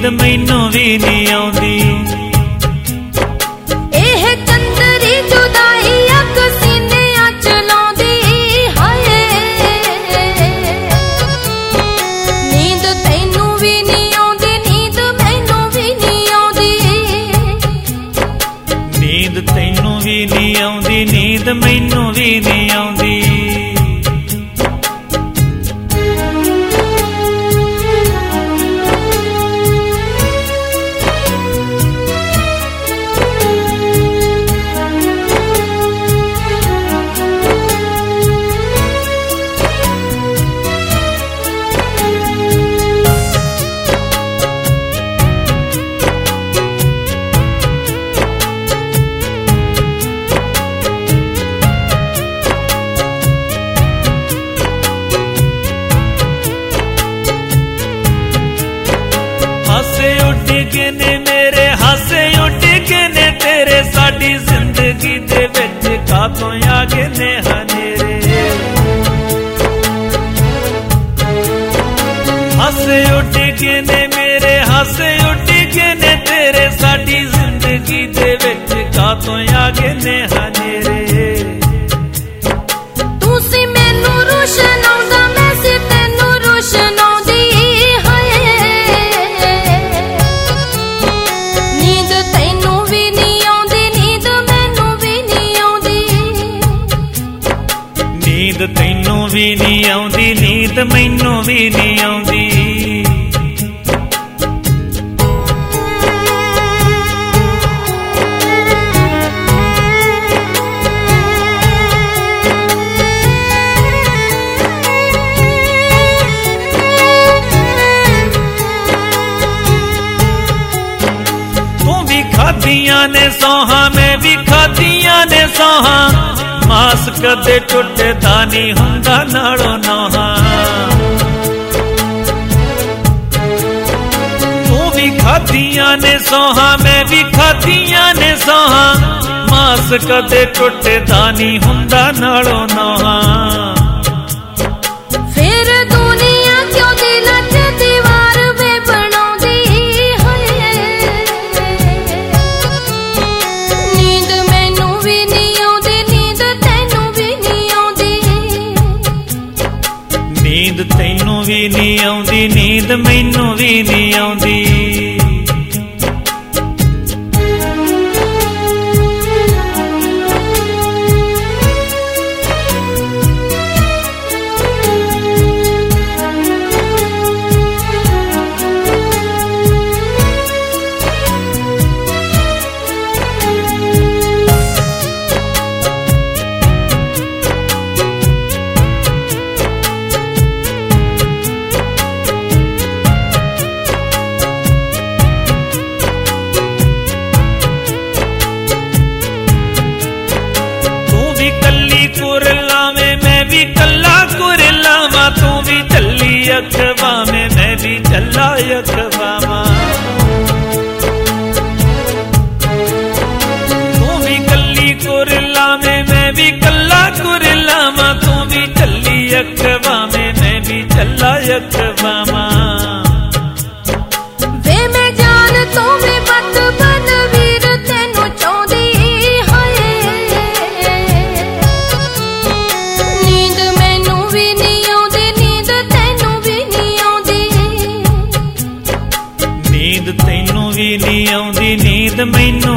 नींद मैनू भी नहीं आउंदी। एह चंदरी जुदाई अख सीनियां च लाउंदी हाय, नींद तैनू भी नहीं आउंदी, नींद मैनू भी नहीं आउंदी। नींद तैनू भी नहीं आउंदी, नींद मैनू भी नहीं आउंदी। हासे उड़ गए ने मेरे, हासे उड़ गए ने तेरे, साडी जिंदगी दे विच कातों आ गए ने हनेरे। हासे उड़ गए ने मेरे, हासे उड़ गए ने तेरे, साडी जिंदगी दे विच कातों आ गए ने हनेरे। तू सी मैनू रोशन आउंदा, मैं सी तैनू रोशन आउंदी हाय, नींद तैनू भी नहीं आउंदी, नींद मैनू भी नहीं आउंदी। नींद तैनू भी नहीं आउंदी, नींद मैनू भी नहीं आउंदी। खादियां ने सौहा, मैं भी खादियां ने सौहा, मास कदे टुटदा नहीं हुंदा नालों नौहा। तू भी खादियां ने सौहा, मैं भी खादियां ने सौहा, मास कदे टुटदा नहीं हुंदा नालों नौहा। फिर दुनिया क्यों दिलां च दीवार वे बनाउंदी हाय, नींद मैनू भी नहीं आउंदी, नींद तैनू भी नहीं आउंदी। नींद तैनू भी नहीं आउंदी, नींद मैनू भी नहीं आउंदी। कुरला में मैं भी कल्ला कुरला मा, तू भी चली अखवा में मैं भी चला अखवा मा। तू भी कल्ली कुरला में मैं भी कल्ला कुरला मा, तू भी चली अखवा में मैं भी चला अखवा मा। वे मैं जान तो मैं बत बन वीर तैनू चाहदी हाय, नींद मैनू भी नहीं आउंदी, नींद तैनू भी नहीं आउंदी। नींद तैनू भी नहीं आउंदी, नींद मैनू